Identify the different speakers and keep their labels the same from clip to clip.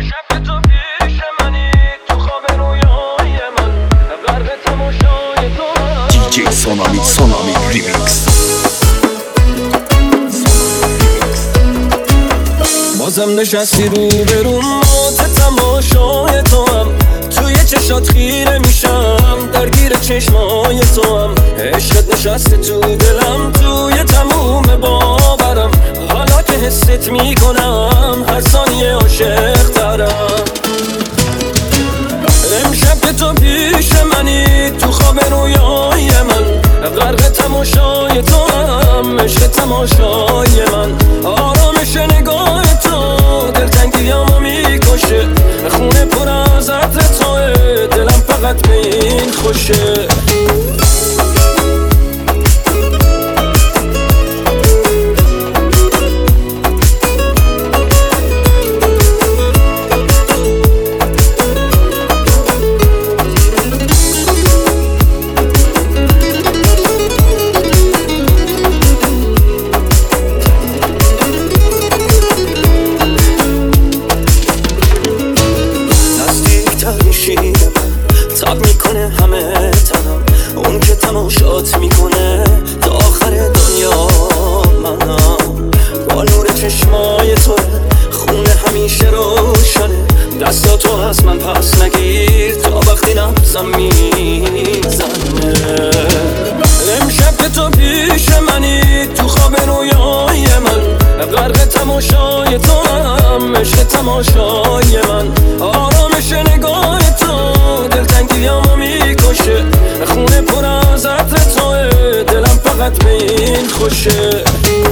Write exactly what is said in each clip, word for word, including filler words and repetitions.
Speaker 1: امشب تو پیش منی، تو خواب رویای من، غرق تماشای تو.
Speaker 2: دیجی سونامی سونامی ریمیکس.
Speaker 1: بازم نشستی رو به رو، موت تماشای تو هم، توی چشات خیره میشم، درگیر چشمای تو هم. عشقت نشسته تو دلم، توی تموم باورم، حالا که حست میکنم هر ثانیه عاشق ترم. امشب که تو پیش منی، تو خواب رویای من، غرق تماشای تو هم، عشق تماشای من. آرامش نگاه تو دلتنگیامو میکشه، خونه پر از عطر توه، دلم فقط به این خوشه. تاب میکنه همه تنم، اون که تماشات میکنه تا آخر دنیا. منم با نور چشمای تو، خونه همیشه روشنه، دستاتو از من پس نگیر تا وقتی نبزم میزنه. امشب که تو پیش منی، تو خواب رویای من، غرق تماشای تو هم، عشق تماشای من. آرامش نگاه تو دلتنگیامو میکشه، خونه پر از عطر توه، دلم فقط به این خوشه.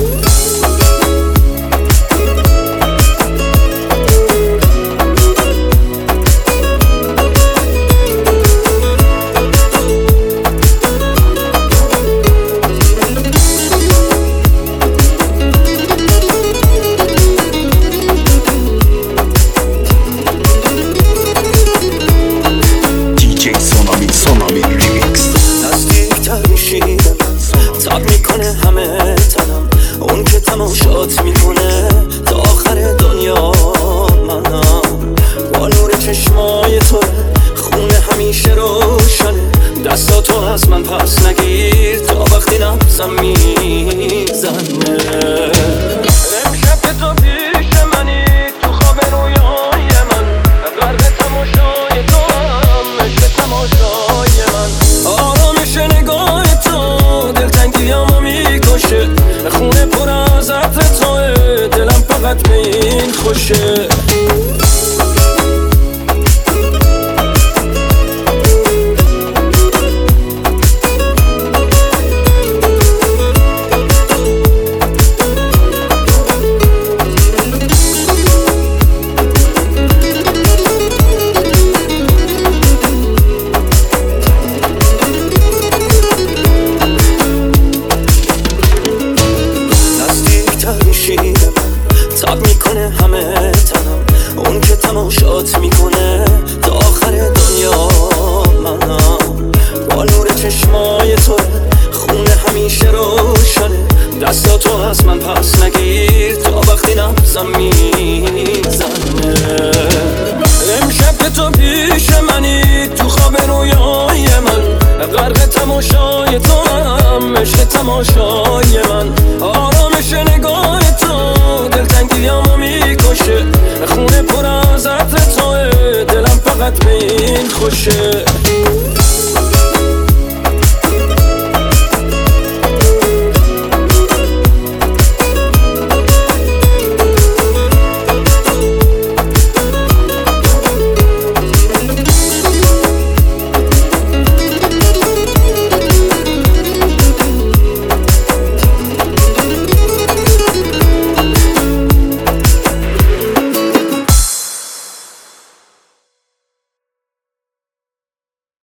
Speaker 1: تاب میکنه همه تنم، اون که تماشات میکنه تا آخر دنیا. منم با نور چشمای تو، خونه همیشه روشنه، دستاتو از من پس نگیر تا وقتی نبزم میزنه. امشب که تو پیش منی، تو خواب رویای من، غرق تماشای تو هم، عشق تماشای من. آرامش نگاه تو دلتنگیامو میکشه، خونه پر از عطر توه، دلم فقط به این خوشه. تاب میکنه همه تنم، اون که تماشات میکنه تا آخر دنیا. منم با نور چشمای تو، خونه همیشه روشنه، دستاتو از من پس نگیر تا وقتی نبزم میزنه. امشب که تو پیش منی، تو خواب رویای من، غرق تماشای تو هم، عشق تماشای من. آرامش نگاه تو دلتنگیامو میکشه، خونه پر از عطر توه، دلم فقط به این خوشه.